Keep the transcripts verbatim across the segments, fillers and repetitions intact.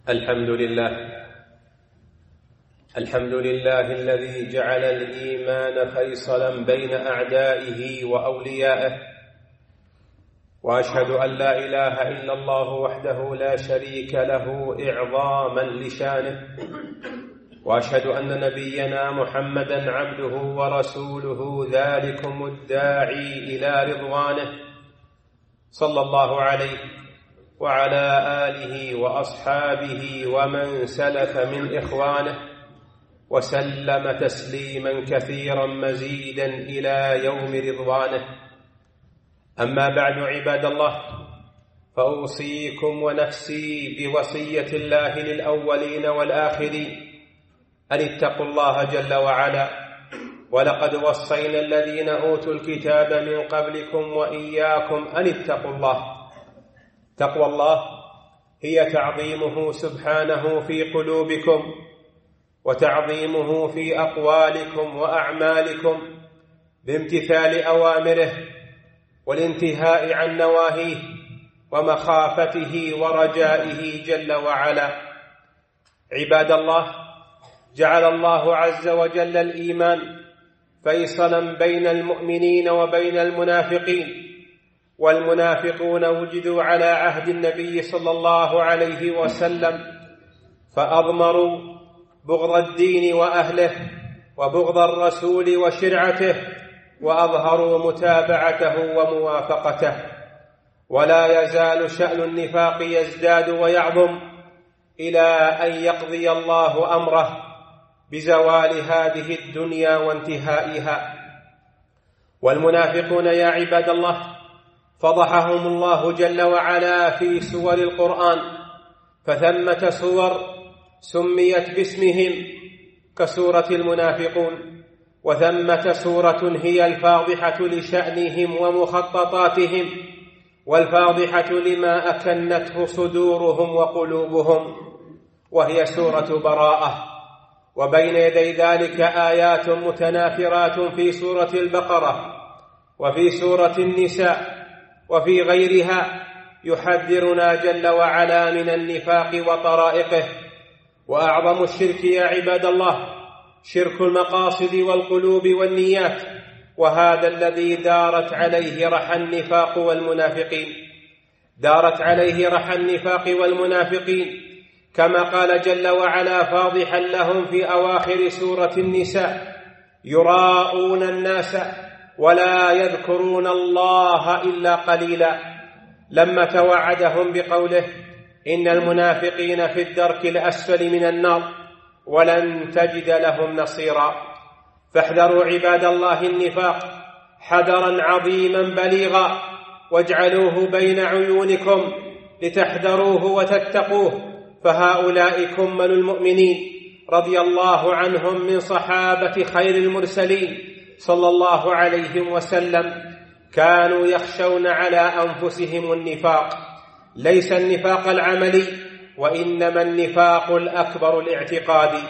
الحمد لله الحمد لله الذي جعل الإيمان فيصلا بين أعدائه وأوليائه، وأشهد أن لا إله إلا الله وحده لا شريك له إعظاما لشانه، وأشهد أن نبينا محمدا عبده ورسوله ذلكم الداعي إلى رضوانه، صلى الله عليه وعلى آله وأصحابه ومن سلف من إخوانه، وسلم تسليما كثيرا مزيدا إلى يوم رضوانه. أما بعد، عباد الله، فأوصيكم ونفسي بوصية الله للأولين والآخرين أن اتقوا الله جل وعلا، ولقد وصينا الذين أوتوا الكتاب من قبلكم وإياكم أن اتقوا الله. تقوى الله هي تعظيمه سبحانه في قلوبكم، وتعظيمه في أقوالكم وأعمالكم بامتثال أوامره والانتهاء عن نواهيه، ومخافته ورجائه جل وعلا. عباد الله، جعل الله عز وجل الإيمان فيصلا بين المؤمنين وبين المنافقين، والمنافقون وجدوا على عهد النبي صلى الله عليه وسلم، فأضمروا بغض الدين وأهله وبغض الرسول وشرعته، وأظهروا متابعته وموافقته. ولا يزال شأن النفاق يزداد ويعظم إلى أن يقضي الله أمره بزوال هذه الدنيا وانتهائها. والمنافقون يا عباد الله فضحهم الله جل وعلا في سور القرآن، فثمة سور سميت باسمهم كسورة المنافقون، وثمة سورة هي الفاضحة لشأنهم ومخططاتهم، والفاضحة لما أكنته صدورهم وقلوبهم، وهي سورة براءة. وبين يدي ذلك آيات متناثرات في سورة البقرة وفي سورة النساء وفي غيرها يحذرنا جل وعلا من النفاق وطرائقه. وأعظم الشرك يا عباد الله شرك المقاصد والقلوب والنيات، وهذا الذي دارت عليه رحى النفاق والمنافقين دارت عليه رحى النفاق والمنافقين كما قال جل وعلا فاضحا لهم في أواخر سورة النساء: يراءون الناس ولا يذكرون الله إلا قليلا، لما توعدهم بقوله: إن المنافقين في الدرك الأسفل من النار ولن تجد لهم نصيرا. فاحذروا عباد الله النفاق حذرا عظيما بليغا، واجعلوه بين عيونكم لتحذروه وتتقوه، فهؤلاء كمل المؤمنين رضي الله عنهم من صحابة خير المرسلين صلى الله عليه وسلم كانوا يخشون على أنفسهم النفاق، ليس النفاق العملي، وإنما النفاق الأكبر الاعتقادي.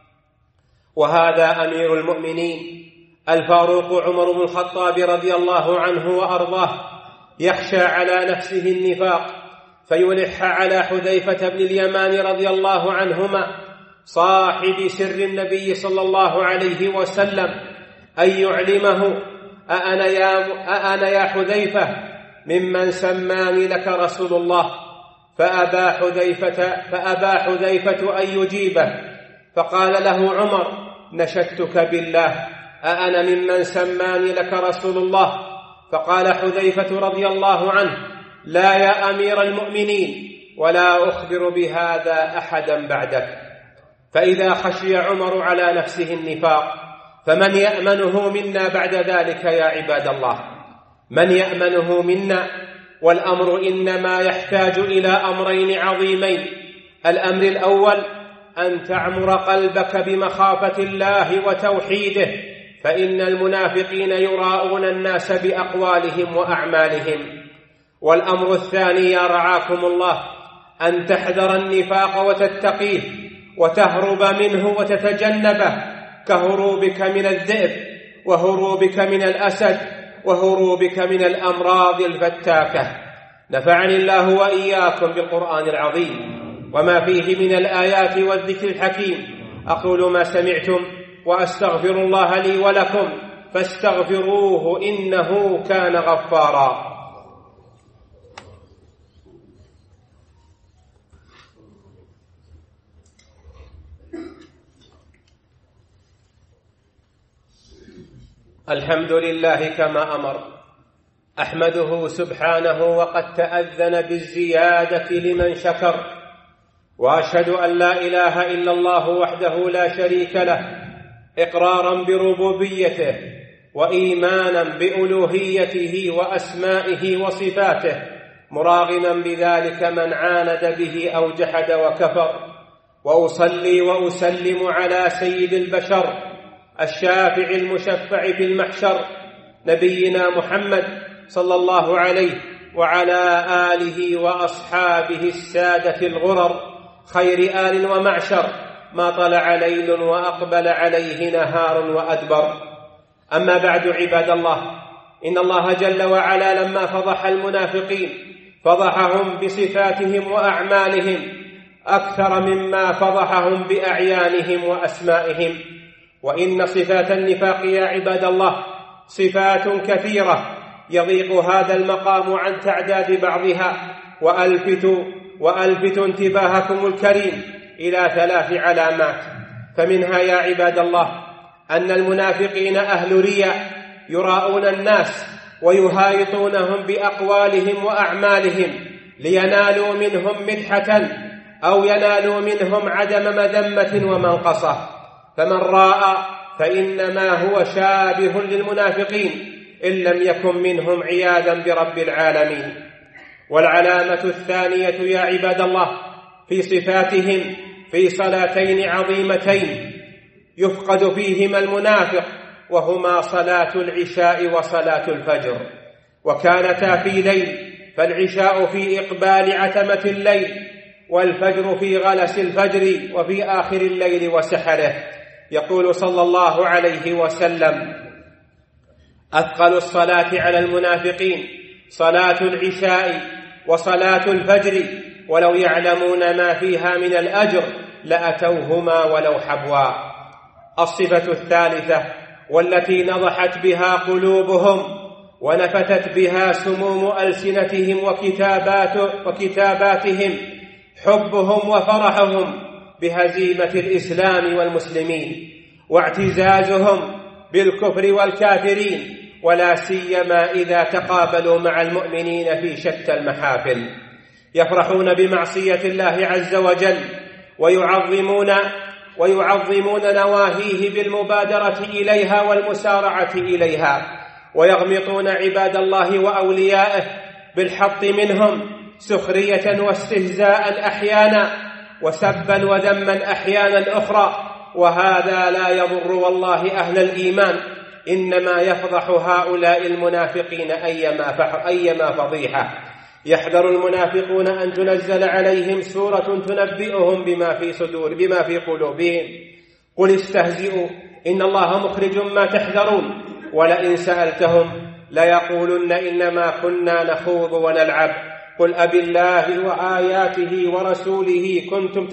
وهذا أمير المؤمنين الفاروق عمر بن الخطاب رضي الله عنه وأرضاه يخشى على نفسه النفاق، فيلح على حذيفة بن اليمان رضي الله عنهما صاحب سر النبي صلى الله عليه وسلم أن يعلمه: أأنا يا, أأنا يا حذيفة ممن سماني لك رسول الله؟ فأبى حذيفة, فأبى حذيفة أن يجيبه، فقال له عمر: نشدتك بالله، أأنا ممن سماني لك رسول الله؟ فقال حذيفة رضي الله عنه: لا يا أمير المؤمنين، ولا أخبر بهذا أحدا بعدك. فإذا خشي عمر على نفسه النفاق فمن يأمنه منا بعد ذلك يا عباد الله؟ من يأمنه منا؟ والأمر إنما يحتاج إلى أمرين عظيمين: الأمر الأول أن تعمر قلبك بمخافة الله وتوحيده، فإن المنافقين يراءون الناس بأقوالهم وأعمالهم. والأمر الثاني يا رعاكم الله أن تحذر النفاق وتتقيه وتهرب منه وتتجنبه، كهروبك من الذئب وهروبك من الأسد وهروبك من الأمراض الفتاكة. نفعني الله وإياكم بالقرآن العظيم. وما فيه من الآيات والذكر الحكيم. أقول ما سمعتم وأستغفر الله لي ولكم فاستغفروه إنه كان غفارا. الحمد لله كما أمر، أحمده سبحانه وقد تأذن بالزيادة لمن شكر، وأشهد أن لا إله إلا الله وحده لا شريك له إقرارا بربوبيته وإيمانا بألوهيته وأسمائه وصفاته، مراغما بذلك من عاند به أو جحد وكفر. وأصلي وأسلم على سيد البشر الشافع المشفع في المحشر، نبينا محمد صلى الله عليه وعلى آله وأصحابه السادة الغرر، خير آل ومعشر، ما طلع ليل وأقبل عليه نهار وأدبر. أما بعد عباد الله، إن الله جل وعلا لما فضح المنافقين فضحهم بصفاتهم وأعمالهم أكثر مما فضحهم بأعيانهم وأسمائهم. وإن صفات النفاق يا عباد الله صفات كثيرة يضيق هذا المقام عن تعداد بعضها، وألفت وألفت انتباهكم الكريم إلى ثلاث علامات. فمنها يا عباد الله أن المنافقين أهل رياء، يراءون الناس ويهايطونهم بأقوالهم وأعمالهم لينالوا منهم مدحة أو ينالوا منهم عدم مذمة ومنقصة. فمن راء فإنما هو شابه للمنافقين إن لم يكن منهم عياذا برب العالمين. والعلامة الثانية يا عباد الله في صفاتهم في صلاتين عظيمتين يفقد فيهما المنافق، وهما صلاة العشاء وصلاة الفجر، وكانتا في ليل، فالعشاء في إقبال عتمة الليل، والفجر في غلس الفجر وفي آخر الليل وسحره. يقول صلى الله عليه وسلم: أثقل الصلاة على المنافقين صلاة العشاء وصلاة الفجر، ولو يعلمون ما فيها من الأجر لأتوهما ولو حبوا. الصفة الثالثة والتي نضحت بها قلوبهم ونفتت بها سموم ألسنتهم وكتابات وكتاباتهم حبهم وفرحهم بهزيمة الإسلام والمسلمين، واعتزازهم بالكفر والكافرين، ولا سيما إذا تقابلوا مع المؤمنين في شتى المحافل. يفرحون بمعصية الله عز وجل ويعظمون ويعظمون نواهيه بالمبادرة إليها والمسارعة إليها، ويغمطون عباد الله وأوليائه بالحط منهم سخرية واستهزاء أحيانا، وسبا وذما أحيانا أخرى. وهذا لا يضر والله أهل الإيمان، إنما يفضح هؤلاء المنافقين أيما أيما فضيحة. يحذر المنافقون أن تنزل عليهم سورة تنبئهم بما في صدور بما في قلوبهم. قل استهزئوا إن الله مخرج ما تحذرون، ولئن سألتهم ليقولن إنما كنا نخوض ونلعب. قل أبالله وآياته ورسوله كنتم